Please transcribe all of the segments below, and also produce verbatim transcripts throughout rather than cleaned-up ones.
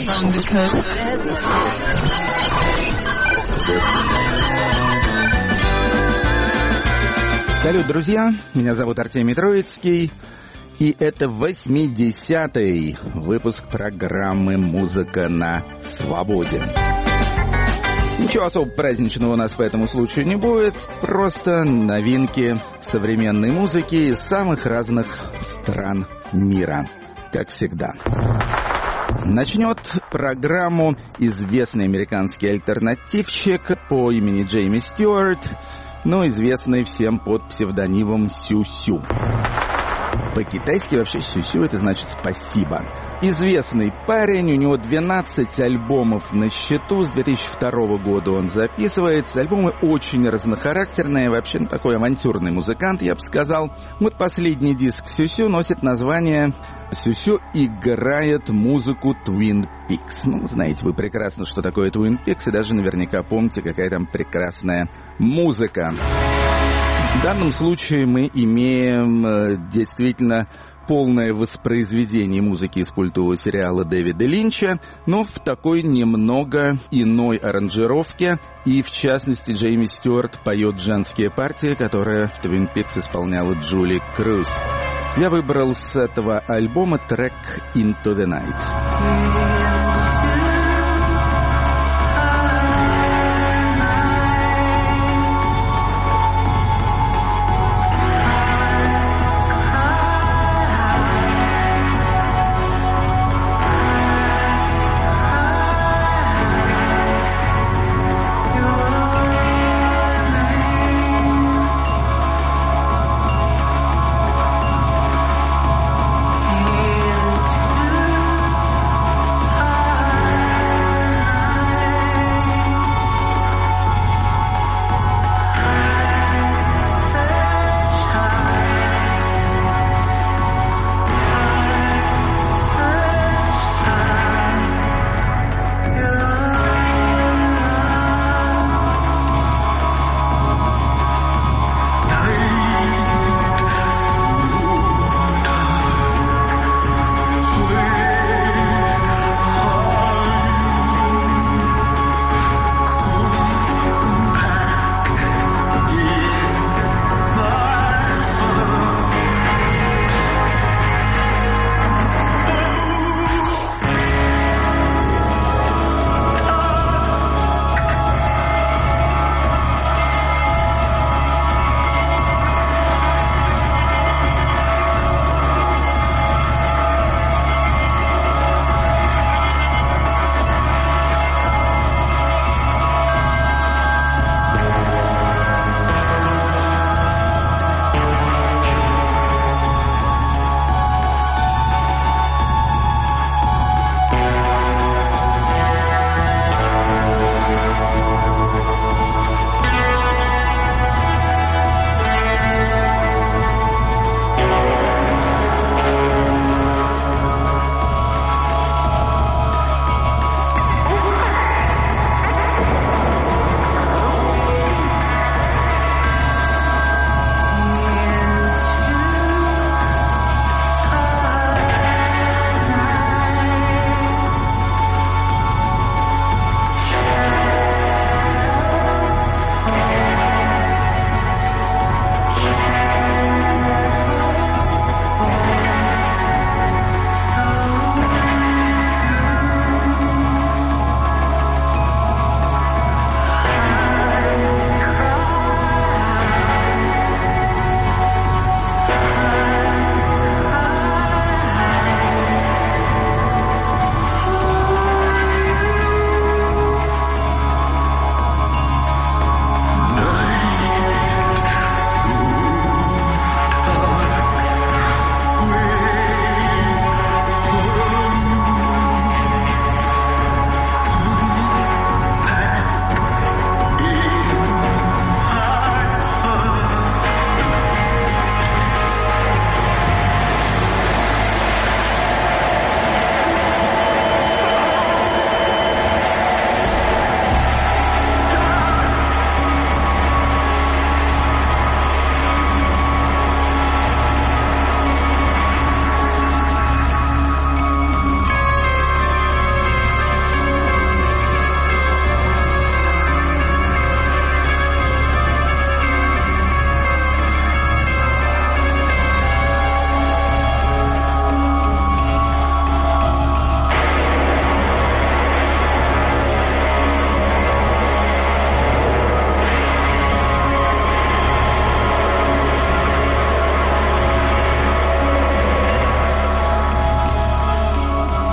along the coast. Салют, друзья! Меня зовут Артемий Троицкий, и это восьмидесятый выпуск программы «Музыка на свободе». Ничего особо праздничного у нас по этому случаю не будет, просто новинки современной музыки из самых разных стран мира, как всегда. Начнет программу известный американский альтернативщик по имени Джейми Стюарт, но известный всем под псевдонимом Сю-Сю. По-китайски вообще «сю-сю» — это значит «спасибо». Известный парень, у него двенадцать альбомов на счету, с две тысячи второго года он записывается. Альбомы очень разнохарактерные, вообще ну, такой авантюрный музыкант, я бы сказал. Вот последний диск «Сю-сю» носит название «Сю-сю играет музыку Twin Peaks». Ну, знаете вы прекрасно, что такое Twin Peaks, и даже наверняка помните, какая там прекрасная музыка. В данном случае мы имеем э, действительно полное воспроизведение музыки из культового сериала Дэвида Линча, но в такой немного иной аранжировке. И, в частности, Джейми Стюарт поет женские партии, которые в Twin Peaks исполняла Джули Круз. Я выбрал с этого альбома трек «Into the Night». Ah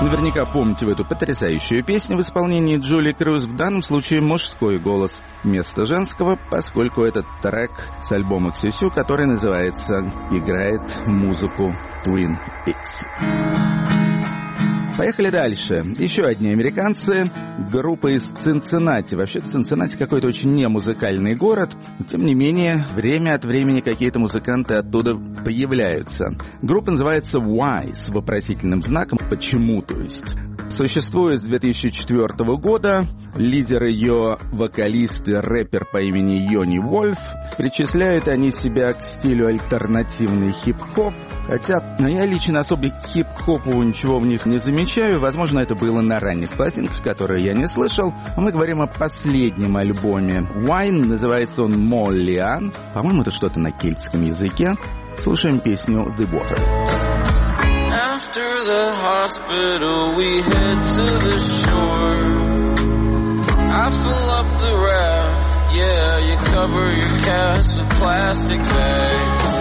Наверняка помните эту потрясающую песню в исполнении Джули Круз. В данном случае мужской голос вместо женского, поскольку этот трек с альбома Ксюсю, который называется «Играет музыку Twin Peaks». Поехали дальше. Еще одни американцы. Группа из Цинциннати. Вообще Цинциннати какой-то очень не музыкальный город. Тем не менее, время от времени какие-то музыканты оттуда появляются. Группа называется Why с вопросительным знаком. Почему, то есть? Существует с две тысячи четвёртого года. Лидер ее вокалист и рэпер по имени Йони Вольф. Причисляют они себя к стилю альтернативный хип-хоп. Хотя ну, я лично особо хип-хопу ничего в них не замечаю. Возможно, это было на ранних пластинках, которые я не слышал. А мы говорим о последнем альбоме. Wine, называется он Моллиан. По-моему, это что-то на кельтском языке. Слушаем песню The Water. After the hospital, we head to the shore. I fill up the raft, yeah, you cover your cast with plastic bags.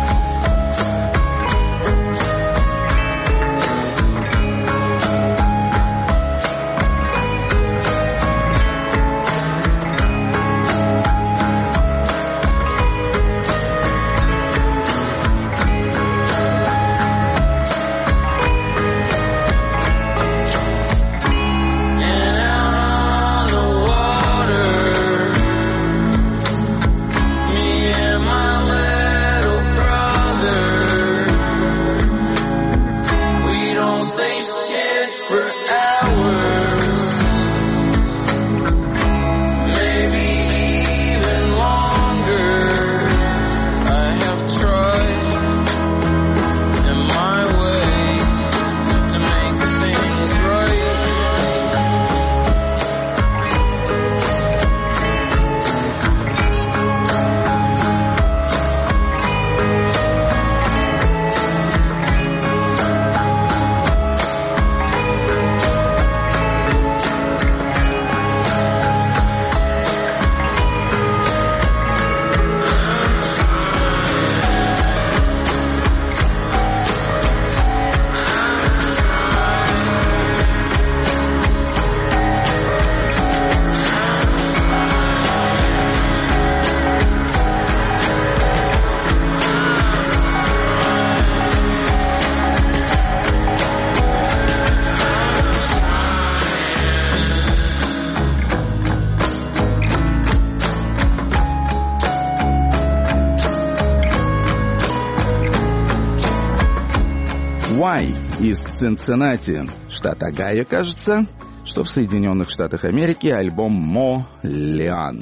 Из Цинциннати, штат Огайо, кажется, что в Соединенных Штатах Америки, альбом «Моллиан».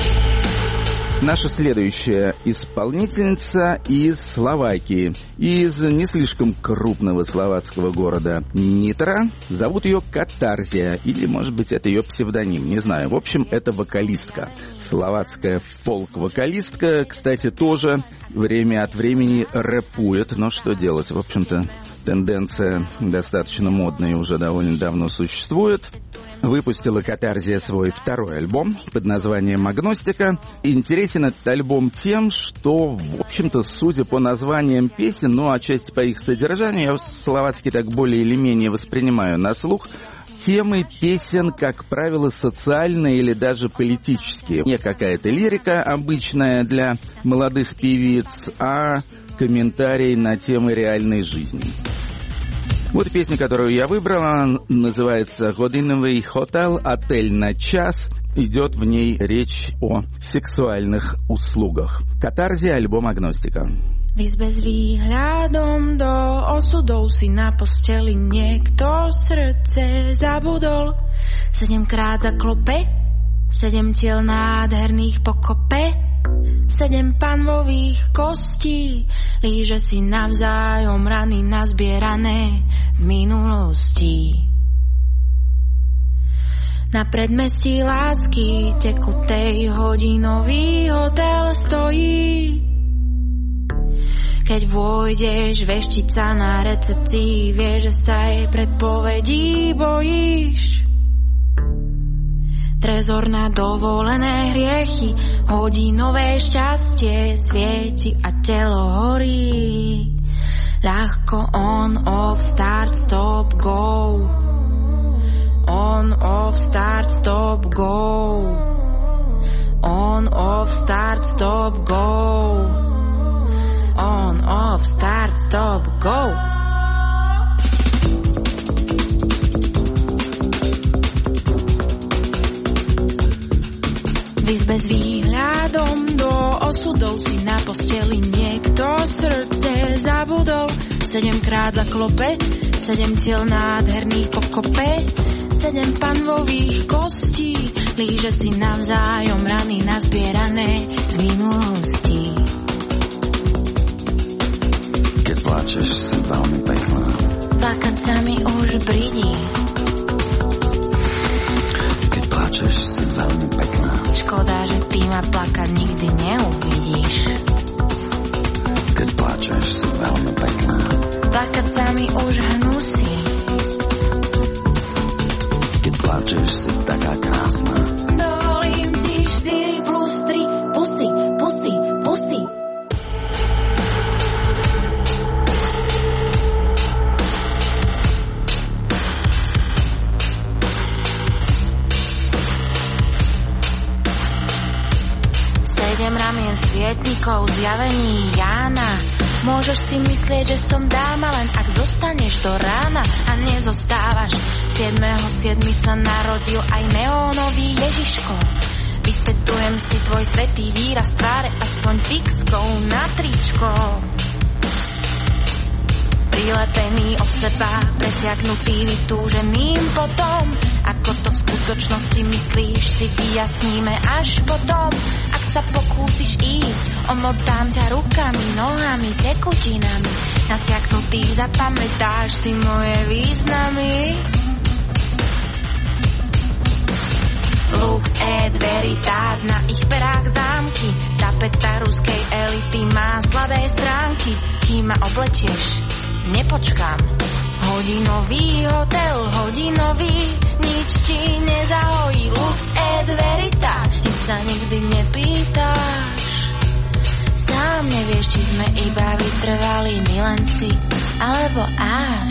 Наша следующая исполнительница из Словакии, из не слишком крупного словацкого города Нитра. Зовут ее Катарзия, или, может быть, это ее псевдоним, не знаю. В общем, это вокалистка. Словацкая фолк-вокалистка, кстати, тоже время от времени рэпует, но что делать, в общем-то, тенденция достаточно модная и уже довольно давно существует. Выпустила Катарзия свой второй альбом под названием «Агностика». Интересен этот альбом тем, что, в общем-то, судя по названиям песен, ну, отчасти по их содержанию, я словацкий так более или менее воспринимаю на слух, темы песен, как правило, социальные или даже политические. Не какая-то лирика обычная для молодых певиц, а комментарий на темы реальной жизни. Вот песня, которую я выбрала, называется «Годиновый хотел», «Отель на час». Идет в ней речь о сексуальных услугах. Катарзия, альбом «Агностика». V izbe s výhľadom do osudov si na posteli niekto srdce zabudol. Sedemkrát zaklope, sedem tiel nádherných pokope, sedem panvových kostí, líže si navzájom rany nazbierané v minulosti. Na predmestí lásky tekutej hodinový hotel stojí. Keď vôjdeš, veštica na recepcii, vieš, že sa jej predpovedí bojíš. Trezor na dovolené hriechy, hodinové šťastie svieti a telo horí. Ľahko on, off, start, stop, go. off, start, stop, go. On, off, start, stop, go. V izbe s výhľadom do osudov si na posteli niekto srdce zabudol. Sedemkrát zaklope, sedem tiel nádherných pokope, sedem panvových kostí, líže si navzájom rany nazbierané v minulosti. Keď pláčeš, si veľmi pekná. Plakať sa mi už bridí. Keď pláčeš, si veľmi pekná. Škoda, že ty ma plakať nikdy neuvidíš. Keď pláčeš, si veľmi pekná. Plakať sa mi už hnusí. Keď pláčeš, si taká krásna. Dovolím ti štyri plus tri pusy, pusy, pusy. Sedem ramien svietnikov zjavení Jána. Môžeš si myslieť, že som dáma, len ak zostaneš do rána a nezostávaš. Siedmeho siedmy sa narodil aj neónový Ježiško. Vytetujem si tvoj svätý výraz tváre aspoň fixkou na tričko. Prilepený o seba, presiaknutý, vytúženým potom. Ako to v skutočnosti myslíš, si vyjasníme až potom. Ak sa pokúsiš ísť, omotám ťa rukami, nohami, tekutinami. Nasiaknutý, zapamätáš si moje významy. Lux et veritas, na ich perách zámky. Tapeta ruskej elity má slabé stránky. Kým ma oblečieš, nepočkám. Hodinový hotel, hodinový, nič ti nezahojí. Lux et veritas, si sa nikdy nepýtaš. Sám nevieš, či sme iba vytrvalí milenci, alebo až.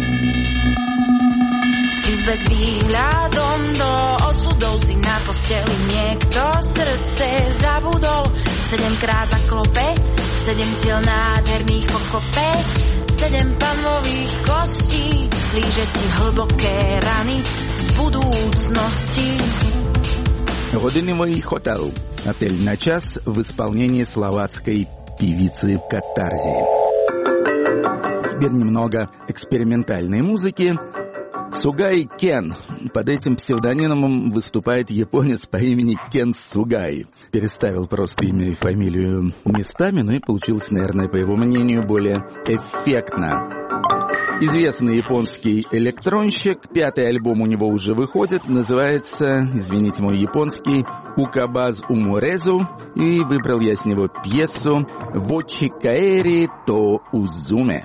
V izbe s výhľadom do osudov si na posteli niekto srdce zabudol. Sedemkrát zaklope, sedem tiel nádherných pokope, sedem panvových kostí, líže ti hlboké rany z budúcnosti. Годиновый хотел. Отель на час в исполнении словацкой певицы Катарзи. Теперь немного экспериментальной музыки. Сугай Кен. Под этим псевдонимом выступает японец по имени Кен Сугай. Переставил просто имя и фамилию местами, ну и получилось, наверное, по его мнению, более эффектно. Известный японский электронщик, пятый альбом у него уже выходит, называется, извините мой японский, «Укабаз Умурезу», и выбрал я с него пьесу «Вочи Каэри то Узуме».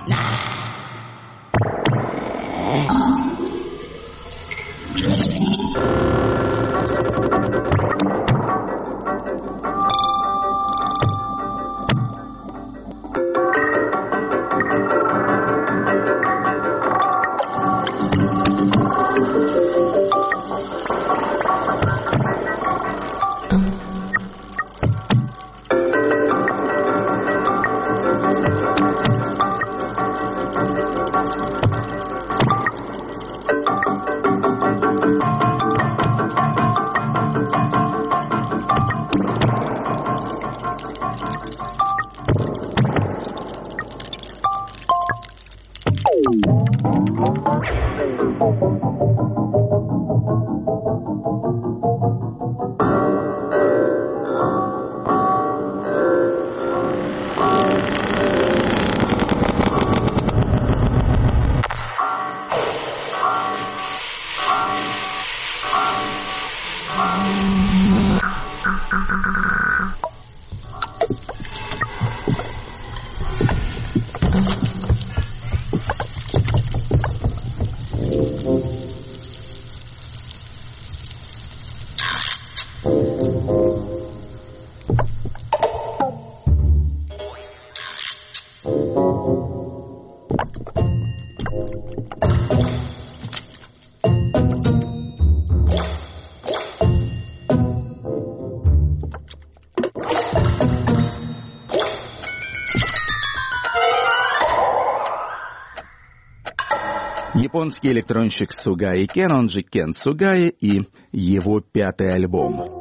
Японский электронщик Сугаи Кен, он же Кен Сугаи, и его пятый альбом.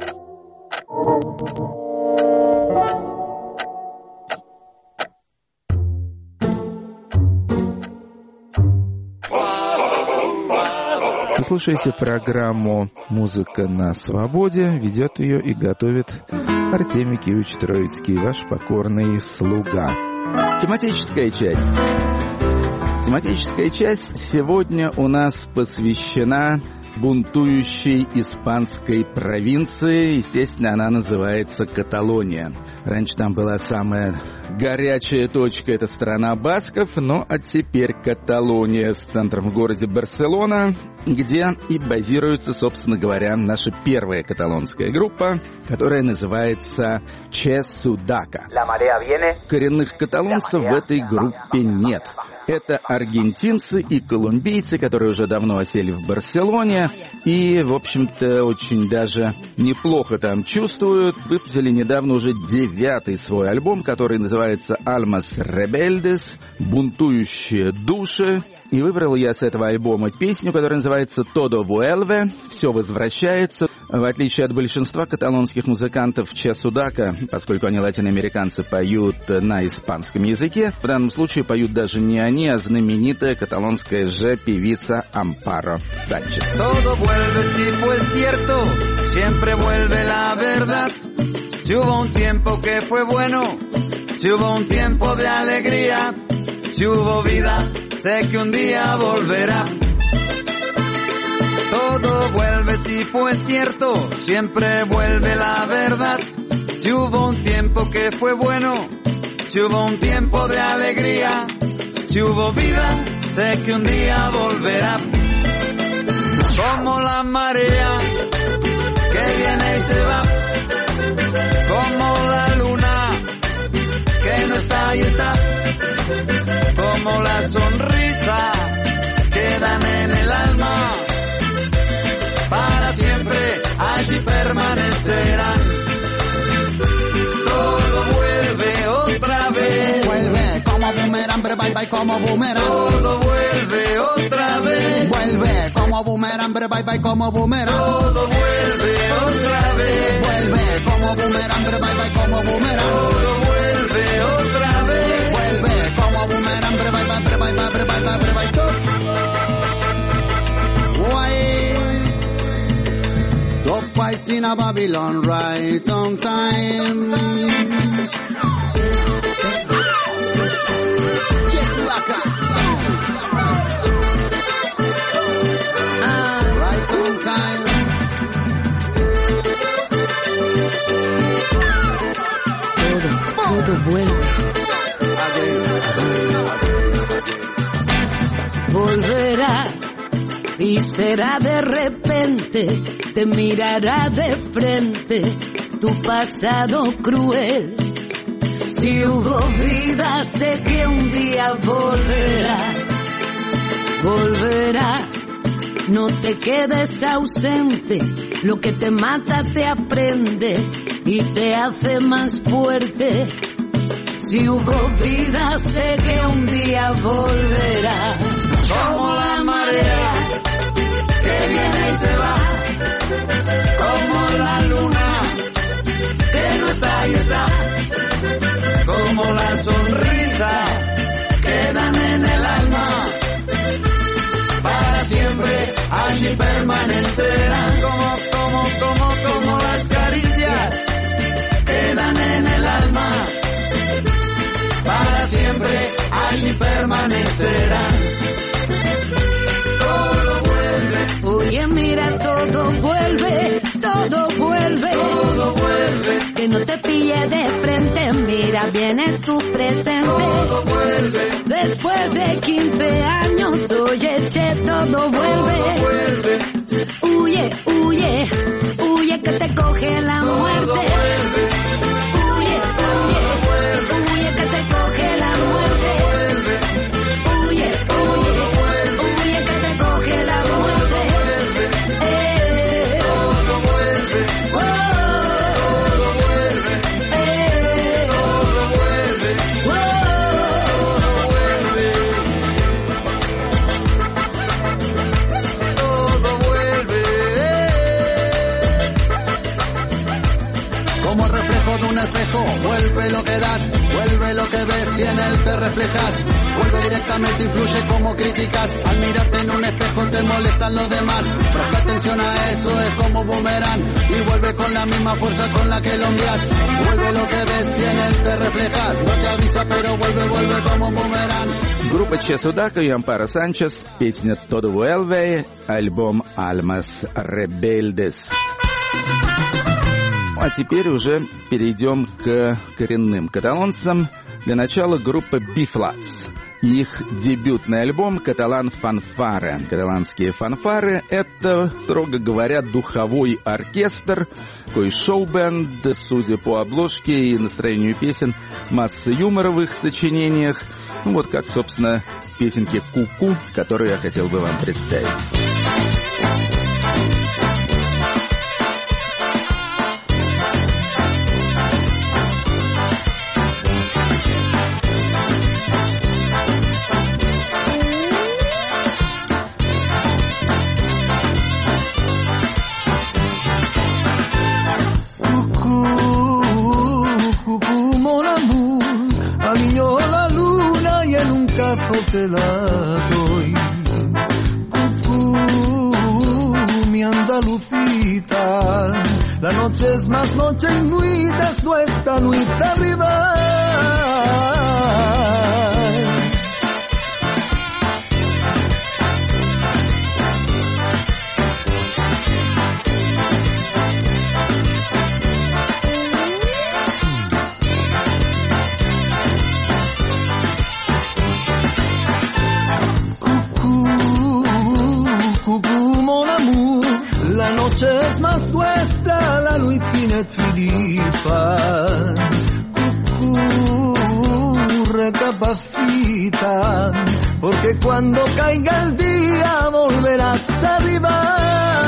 Вы слушаете программу «Музыка на свободе». Ведет ее и готовит Артемий Киевич Троицкий, ваш покорный слуга. Тематическая часть. Тематическая часть сегодня у нас посвящена бунтующей испанской провинции. Естественно, она называется Каталония. Раньше там была самая горячая точка, это страна басков, но а теперь Каталония с центром в городе Барселона, где и базируется, собственно говоря, наша первая каталонская группа, которая называется Че Судака. Коренных каталонцев в этой группе нет. Это аргентинцы и колумбийцы, которые уже давно осели в Барселоне и, в общем-то, очень даже неплохо там чувствуют. Выпустили недавно уже девятый свой альбом, который называется «Almas Rebeldes», «Бунтующие души». И выбрал я с этого альбома песню, которая называется «Todo vuelve», «Все возвращается». В отличие от большинства каталонских музыкантов, Че Судака, поскольку они латиноамериканцы, поют на испанском языке, в данном случае поют даже не они, а знаменитая каталонская же певица Ампаро Санчес. Todo vuelve si fue cierto, siempre vuelve la verdad. Si hubo un tiempo que fue bueno, si hubo un tiempo de alegría, si hubo vida, sé que un día volverá. Todo vuelve si fue cierto, siempre vuelve la verdad. Si hubo un tiempo que fue bueno, si hubo un tiempo de alegría, si hubo vida, sé que un día volverá. Como la marea que viene y se va, como la luna que no está y está, como la sonrisa que dan en el alma, para siempre allí permanecerán. Todo vuelve otra vez, vuelve como boomerang, bye bye como boomerang. Todo vuelve otra vez, vuelve como boomerang, bye bye como boomerang. Todo vuelve otra vez, vuelve como boomerang, bye bye como boomerang. Todo vuelve otra vez, vuelve como boomerang, bye bye bye bye bye bye bye bye. Twice in a Babylon, right on time. Right on time. Todo, todo vuelve. Volverá. Y será de repente, te mirará de frente tu pasado cruel. Si hubo vida, sé que un día volverá, volverá. No te quedes ausente, lo que te mata te aprende y te hace más fuerte. Si hubo vida, sé que un día volverá. Como la marea que viene y se va, como la luna que no está y está, como la sonrisa que dan en el alma, para siempre allí permanecerán. Como, como, como, como las caricias que dan en el alma, para siempre allí permanecerán. Oye, mira, todo vuelve, todo vuelve, todo vuelve, que no te pille de frente, mira, viene tu presente, todo vuelve, después de quince años, oye, che, todo vuelve, todo vuelve, huye, huye, huye que te coge la muerte, todo vuelve, huye, huye, huye que te coge la muerte, huye, huye, huye que te coge la muerte. ves y en él te reflejas. Vuelve directamente, influye como críticas. Al mirarte en un espejo te molestan los demás. Presta atención a eso, es como boomerang. Y vuelve con la misma fuerza con la que lo envías. Vuelve lo que ves y en él te reflejas. No te avisa pero vuelve, vuelve como boomerang. Группа Че Судако и Ампаро Санчес, песня «Todo vuelve», альбом «Almas Rebeldes». А теперь уже перейдем к коренным каталонцам. Для начала группа B-Flats. Их дебютный альбом «Каталан Фанфары». Каталанские фанфары — это, строго говоря, духовой оркестр, такой шоу-бенд, судя по обложке и настроению песен, масса юмора в их сочинениях. Ну вот как, собственно, песенки «Ку-ку», которую я хотел бы вам представить. Te la doy. Cucú, mi Andalucita, la noche es más noche y nuita es nuestra nuita rival. La noche es más nuestra, la nuit tiene Filipa. Cucú, recapacita, porque cuando caiga el día volverás a arribar.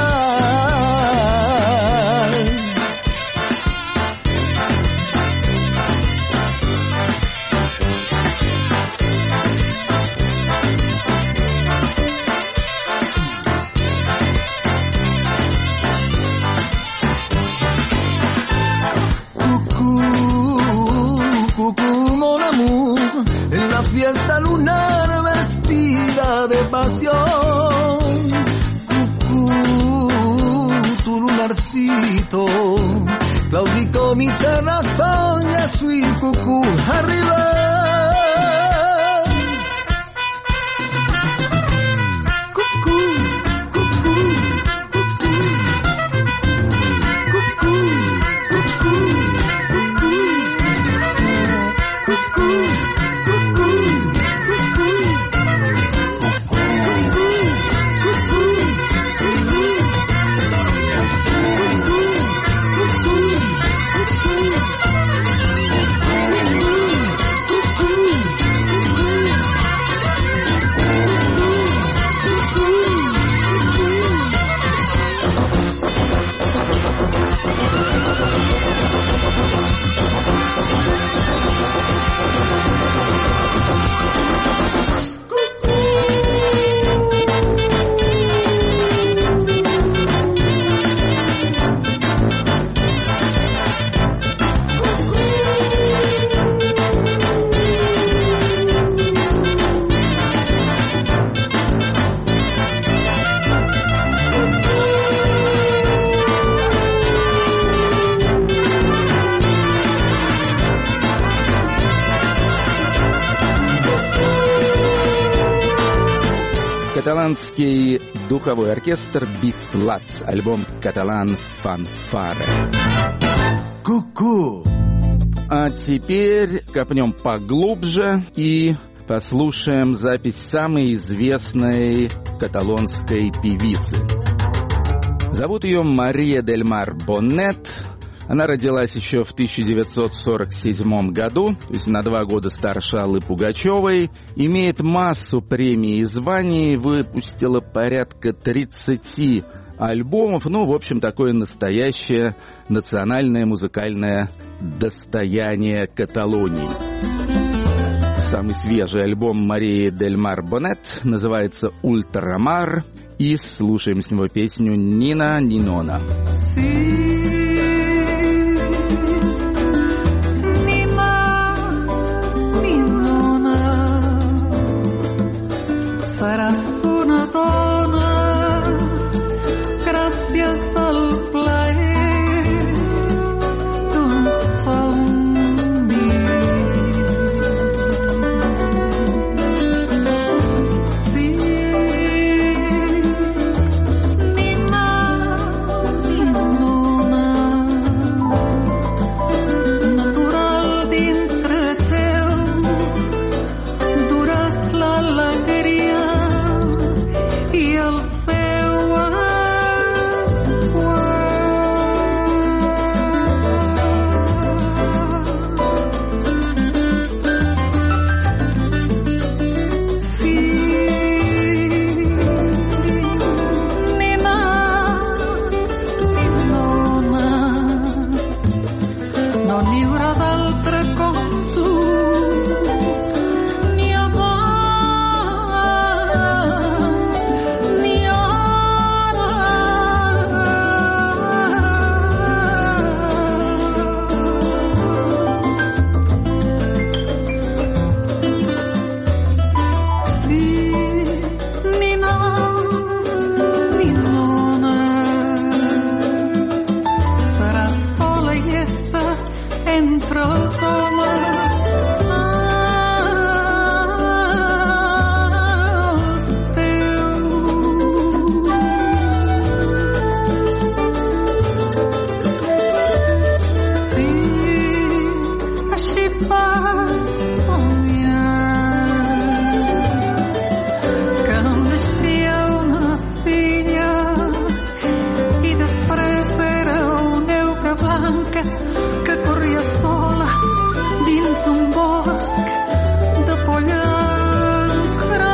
En la fiesta lunar vestida de pasión, cucú, tu lunarcito, claudico mi terrazón, ya soy cucú, arriba. Каталанский духовой оркестр B-Flats, альбом «Каталан Фанфары». Ку-ку! А теперь копнем поглубже и послушаем запись самой известной каталонской певицы. Зовут ее Мария дель Мар Боннет. Она родилась еще в тысяча девятьсот сорок седьмом году, то есть на два года старше Аллы Пугачевой. Имеет массу премий и званий, выпустила порядка тридцати альбомов. Ну, в общем, такое настоящее национальное музыкальное достояние Каталонии. Самый свежий альбом Марии дель Мар Боннет называется «Ультрамар». И слушаем с него песню «Нина Нинона». Nina, Serás una dona gracias al plaer de un zombie. Sí, nina, ninona, natural dintre teu, dures l'alegria i el seu esguard. Sí, nina, ninona, no n'hi haurà d'altre com tu, ni abans ni ara. Sí, nina, ninona, seràs sola i llesta entre els homes. Els teus. Sí, així vas somiar que em deixia una filla i després era una euca blanca que corria sola dins un bosc de pollastre.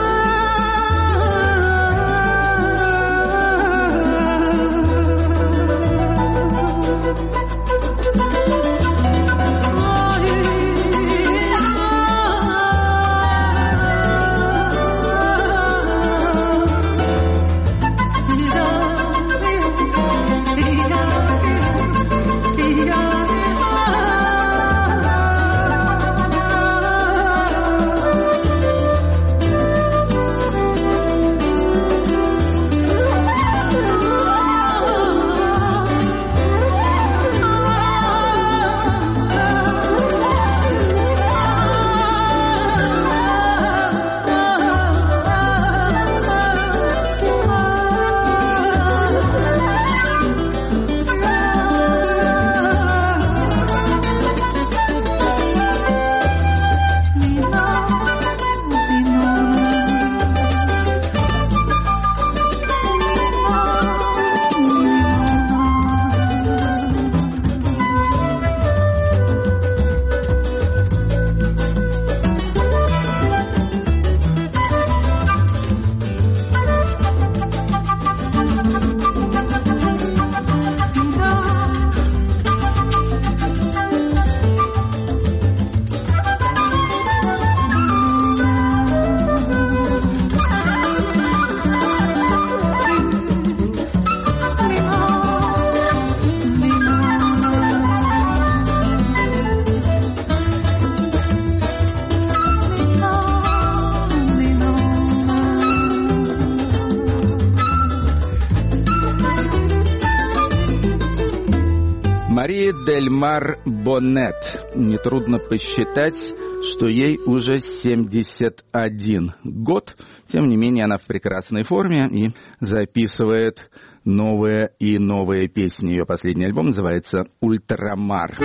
Мария Дель Мар Боннет. Нетрудно посчитать, что ей уже семьдесят один год. Тем не менее, она в прекрасной форме и записывает новые и новые песни. Ее последний альбом называется «Ультрамар».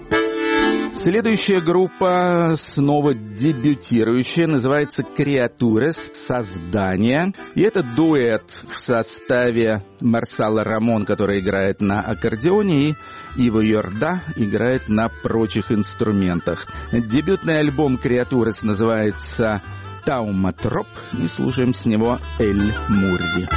Следующая группа, снова дебютирующая, называется «Креатурес», «Создание». И это дуэт в составе Марсала Рамон, который играет на аккордеоне, и Иво Йорда играет на прочих инструментах. Дебютный альбом «Креатурес» называется «Тауматроп», и слушаем с него «Эль Мурди».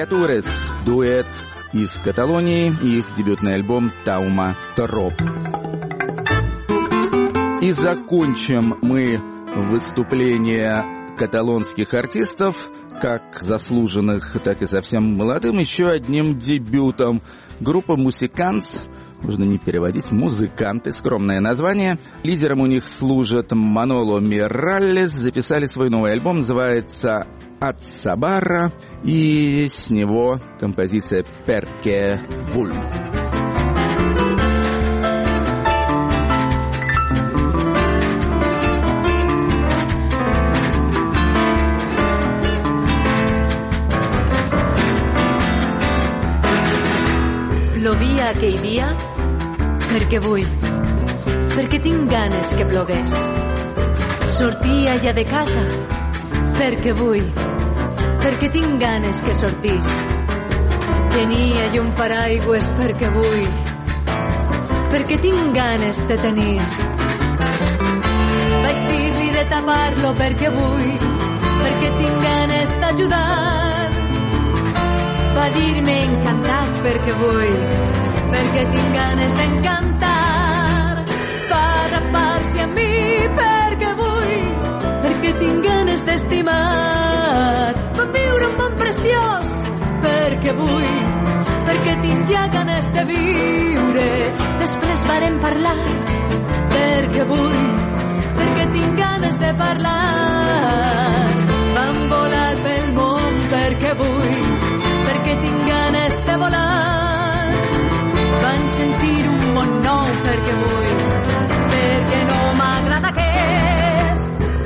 Criatures, дуэт из Каталонии, и их дебютный альбом «Таума Троп». И закончим мы выступление каталонских артистов, как заслуженных, так и совсем молодым, еще одним дебютом. Группа «Мусиканс», можно не переводить, «Музыканты», скромное название. Лидером у них служит Маноло Миралес. Записали свой новый альбом, называется «Адсабара», и с него композиция «Перке Вуль». Plovia aquell dia perquè vull, perquè tinc ganes que plogués. Sortia ja de casa perquè vull, perquè tinc ganes que sortís. Tenia jo un paraigües perquè vull, perquè tinc ganes de tenir. Vaig dir-li de tapar-lo perquè vull, perquè tinc ganes d'ajudar. Va dir-me encantat perquè vull, perquè tinc ganes d'encantar. Va rapar-se a mi perquè vull, perquè tinc ganes d'estimar. Va viure un món preciós perquè vull, perquè tinc ja ganes de viure. Després varem parlar perquè vull, perquè tinc ganes de parlar. Vam volar pel món perquè vull, perquè tinc ganes de volar. Van sentir un món nou perquè vull, perquè no m'agrada aquest.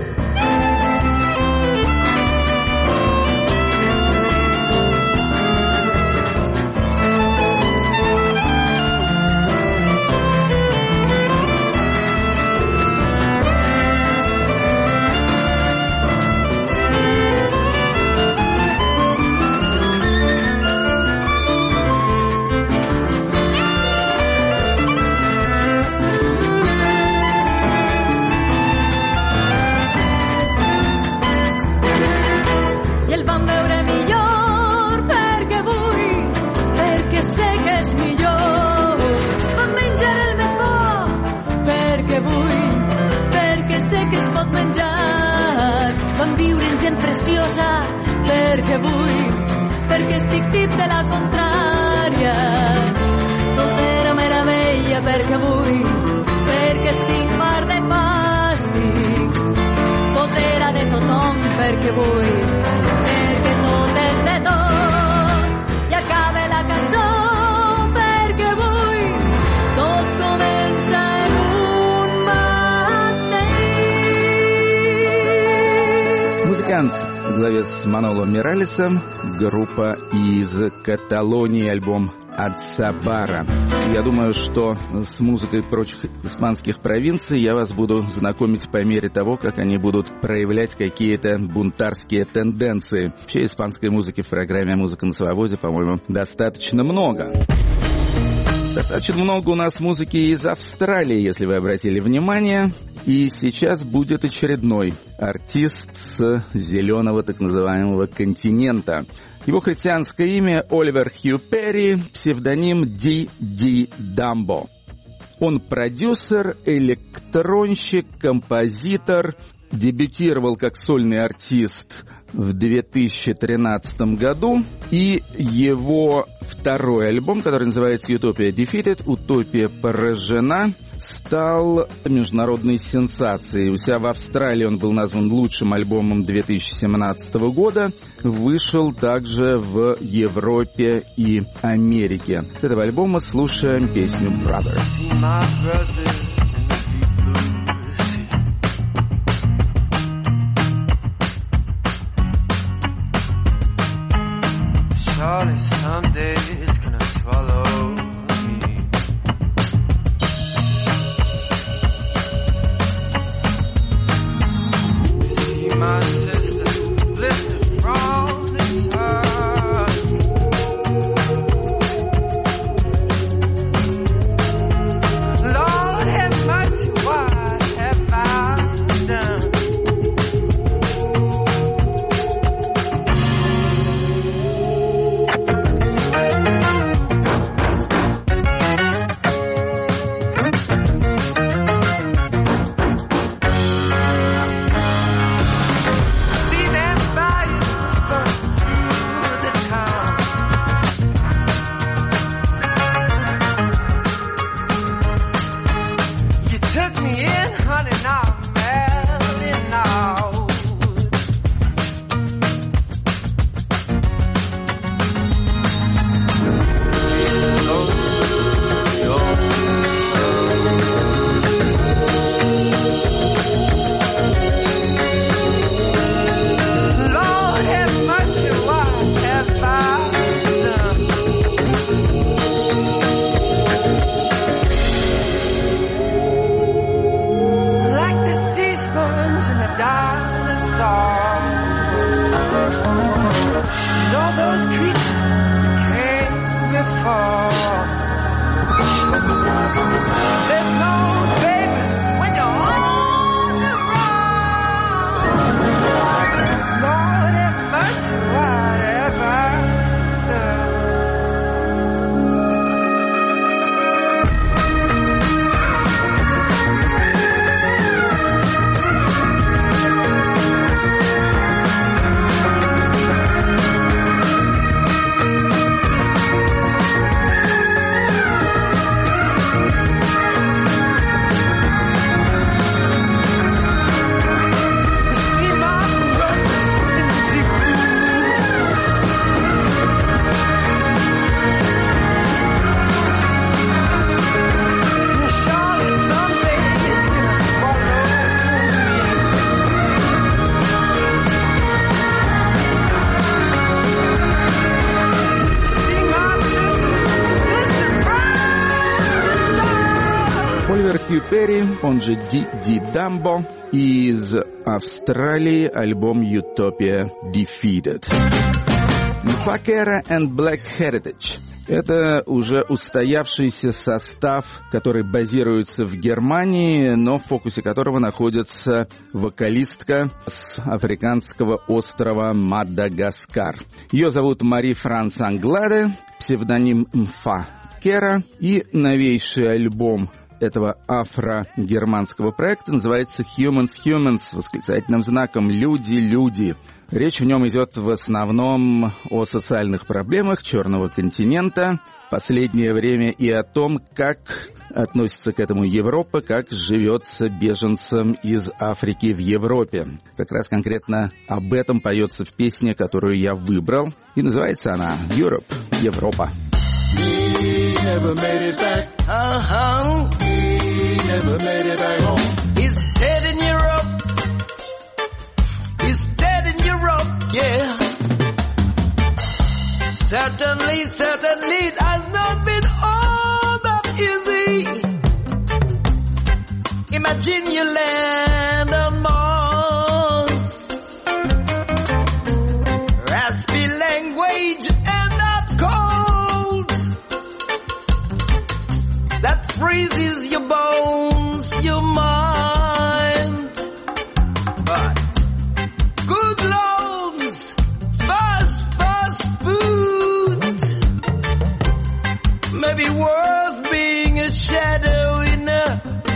Vam viure en gent preciosa perquè vull, perquè estic tip de la contrària. Tot era meravella perquè vull, perquè estic mar de fàstics. Tot era de tothom perquè vull, perquè tot és de tot. I acaba la cançó perquè vull, tot comença en un mateix. Музыкант во главе с Маноло Миралесом, группа из Каталонии, альбом «Адсабара». Я думаю, что с музыкой прочих испанских провинций я вас буду знакомить по мере того, как они будут проявлять какие-то бунтарские тенденции. Вообще испанской музыки в программе «Музыка на свободе», по-моему, достаточно много. Достаточно много у нас музыки из Австралии, если вы обратили внимание. И сейчас будет очередной артист с зеленого так называемого континента. Его христианское имя Оливер Хью Перри, псевдоним Ди Ди Дамбо. Он продюсер, электронщик, композитор, дебютировал как сольный артист в две тысячи тринадцатом году, и его второй альбом, который называется «Utopia Defeated», «Утопия поражена», стал международной сенсацией. У себя в Австралии он был назван лучшим альбомом две тысячи семнадцатого года, вышел также в Европе и Америке. С этого альбома слушаем песню «Brothers». Surely someday it's gonna swallow me. To see my sister lifted from this earth. Lord have mercy took me in, honey, now I'm melting out. Lord have mercy, what have I done? Like the sea sponge and the dinosaur, and all those creatures that came before. There's no favors when you're on the run. Lord have mercy, what have I done? Оливер Хью Перри, он же Ди Ди Дамбо, из Австралии, альбом «Utopia Defeated». Fakera and Black Heritage. Это уже устоявшийся состав, который базируется в Германии, но в фокусе которого находится вокалистка с африканского острова Мадагаскар. Ее зовут Мари Франс Англаде, псевдоним Мфакера, и новейший альбом этого афро-германского проекта называется «Humans, Humans» с восклицательным знаком «Люди, люди». Речь в нем идет в основном о социальных проблемах Черного континента в последнее время и о том, как относится к этому Европа, как живется беженцам из Африки в Европе. Как раз конкретно об этом поется в песне, которую я выбрал, и называется она «Europe», Европа. He never made it back. Uh-huh. He never made it back home. He's dead in Europe. He's dead in Europe, yeah. Certainly, certainly it has not been all that easy. Imagine you land on Mars. Raspy language and that cold that freezes your bones, your mind. But good loans, fast, fast food, maybe worth being a shadow in a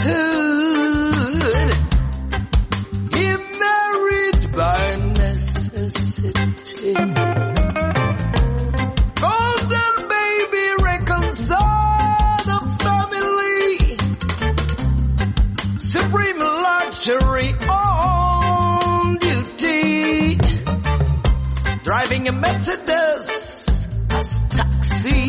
hood. He married by necessity. Golden baby reconcile the family. Supreme luxury on duty. Driving a Mercedes as taxi.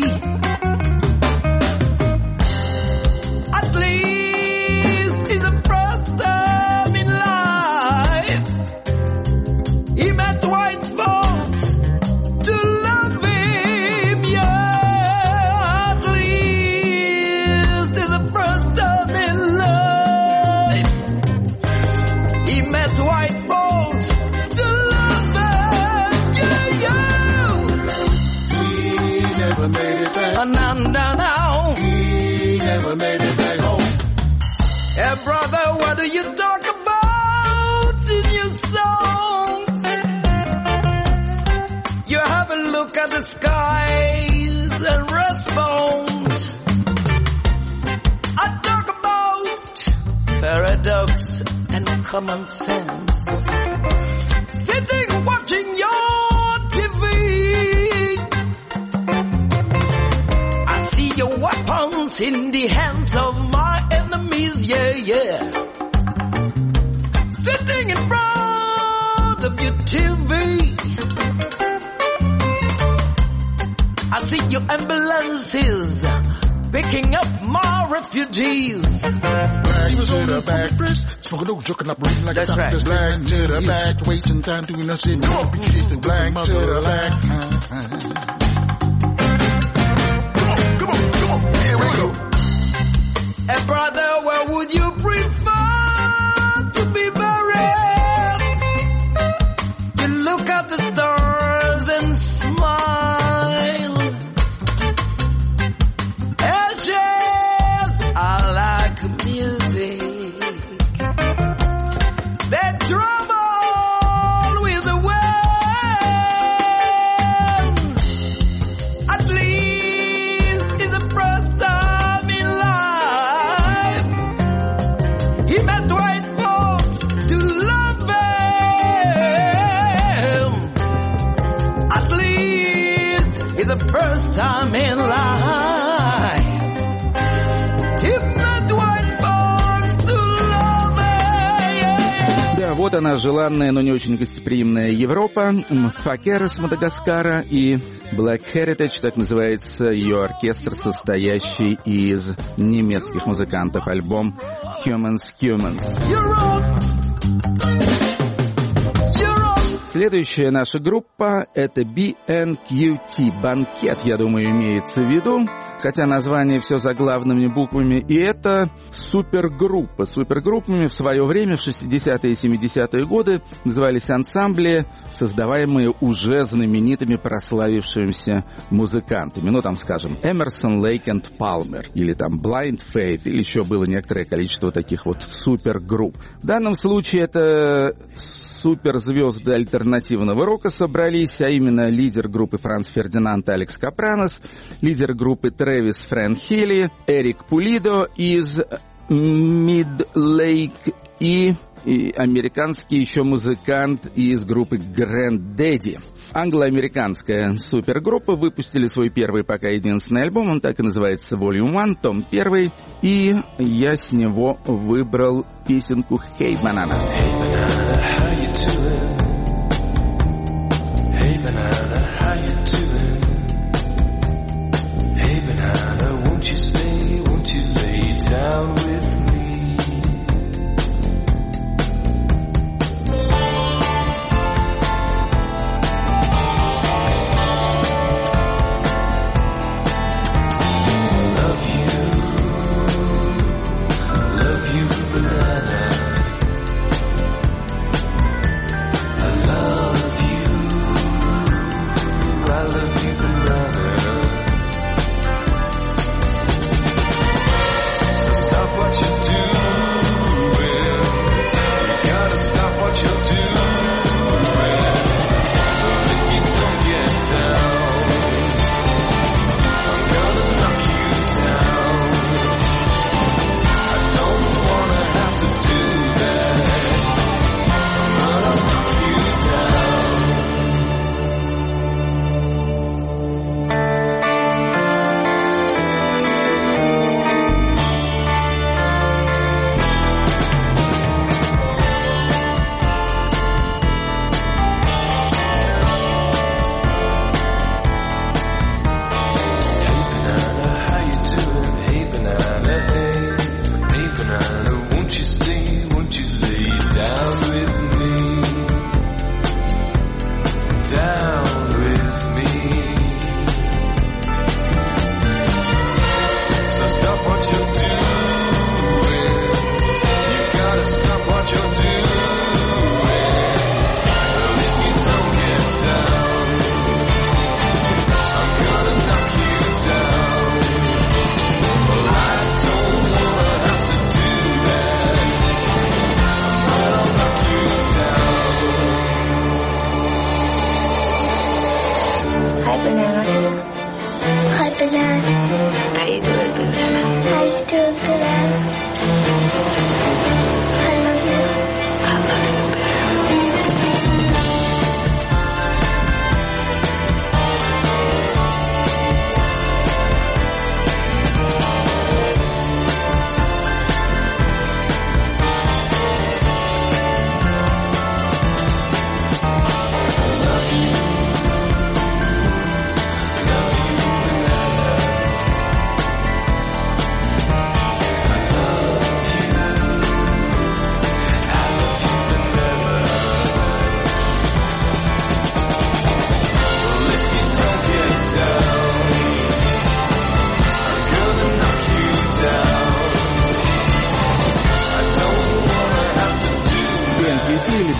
At least it's the first time in life he met white folks to love him, yeah. At least it's the first time in life he met white folks to love him, yeah, yeah. He never made it back. Ananda now. He never made it back home. Hey brother, what do you talk about in your songs? You have a look at the skies and respond. I talk about paradox and common sense. Sitting watching your T V, I see your weapons in the hands of my enemies. enemies, yeah, yeah. Sitting in front of your T V, I see your ambulances picking up more refugees. Black to the back, smoking no joking up, breathing like that's a right. Black to the back, wasting time doing nothing. No, be kissing. Black to the back. Come on, come on, come on. Here we go. Hey brother, where would you prefer to be buried? You look at the stars and smile. Ashes are like music. They travel with the winds. At least in the first time in life, he met white folks to love him. At least in the first time in life. Вот она, желанная, но не очень гостеприимная Европа, Факера с Мадагаскара и Black Heritage, так называется ее оркестр, состоящий из немецких музыкантов, альбом Humans Humans. Следующая наша группа — это би эн кью ти. Банкет, я думаю, имеется в виду, хотя название все заглавными буквами. И это супергруппа. Супергруппами в свое время, в шестидесятые и семидесятые годы, назывались ансамбли, создаваемые уже знаменитыми прославившимися музыкантами. Ну, там, скажем, Эмерсон, Лейк энд Палмер, или там Blind Faith, или еще было некоторое количество таких вот супергрупп. В данном случае это суперзвезды альтернативного рока собрались, а именно лидер группы Франц Фердинанд Алекс Капранос, лидер группы Трэвис Фрэнк Хилли, Эрик Пулидо из Мид-Лейк и, и американский еще музыкант из группы Грэндэдди. Англо-американская супергруппа выпустили свой первый, пока единственный альбом, он так и называется Volume один, том один, и я с него выбрал песенку «Hey Banana». Hey banana, how you doing? Hey banana, won't you stay, won't you lay down with me? Love you, love you banana. I love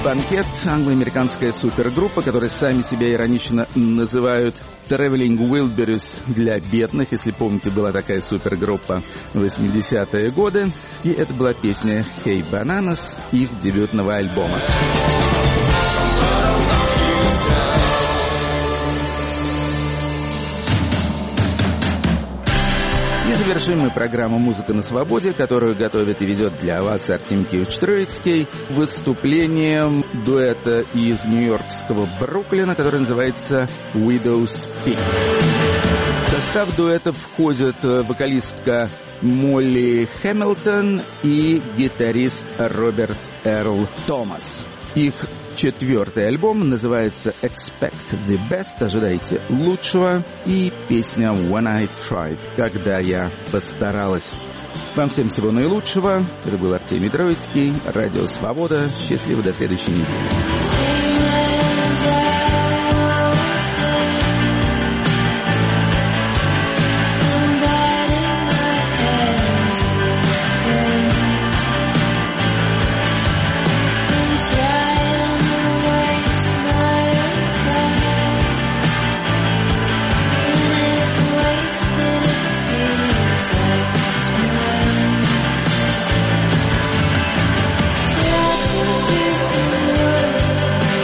Banquet, англо-американская супергруппа, которая сами себя иронично называют Traveling Wilburys для бедных. Если помните, была такая супергруппа в восьмидесятые годы. И это была песня Hey Bananas их дебютного альбома. И завершим мы программу «Музыка на свободе», которую готовит и ведет для вас Артем Киевич-Троицкий, выступлением дуэта из нью-йоркского Бруклина, который называется Widow's Peak. В состав дуэта входят вокалистка Молли Хэмилтон и гитарист Роберт Эрл Томас. Их четвертый альбом называется Expect the Best, ожидайте лучшего, и песня When I Tried, когда я постаралась. Вам всем всего наилучшего. Это был Артемий Троицкий, Радио Свобода. Счастливо до следующей недели. To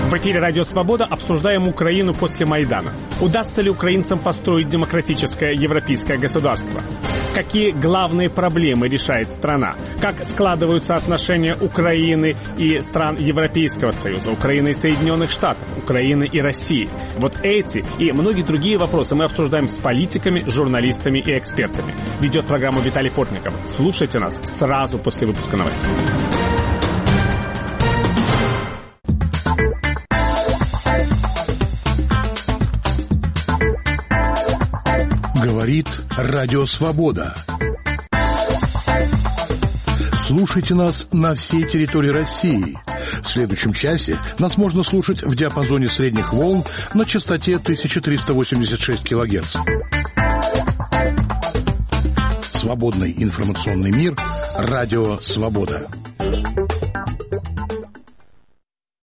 В эфире «Радио Свобода» обсуждаем Украину после Майдана. Удастся ли украинцам построить демократическое европейское государство? Какие главные проблемы решает страна? Как складываются отношения Украины и стран Европейского Союза, Украины и Соединенных Штатов, Украины и России? Вот эти и многие другие вопросы мы обсуждаем с политиками, журналистами и экспертами. Ведет программу Виталий Портников. Слушайте нас сразу после выпуска новостей. Говорит Радио Свобода. Слушайте нас на всей территории России. В следующем часе нас можно слушать в диапазоне средних волн на частоте тысяча триста восемьдесят шесть килогерц. Свободный информационный мир. Радио Свобода.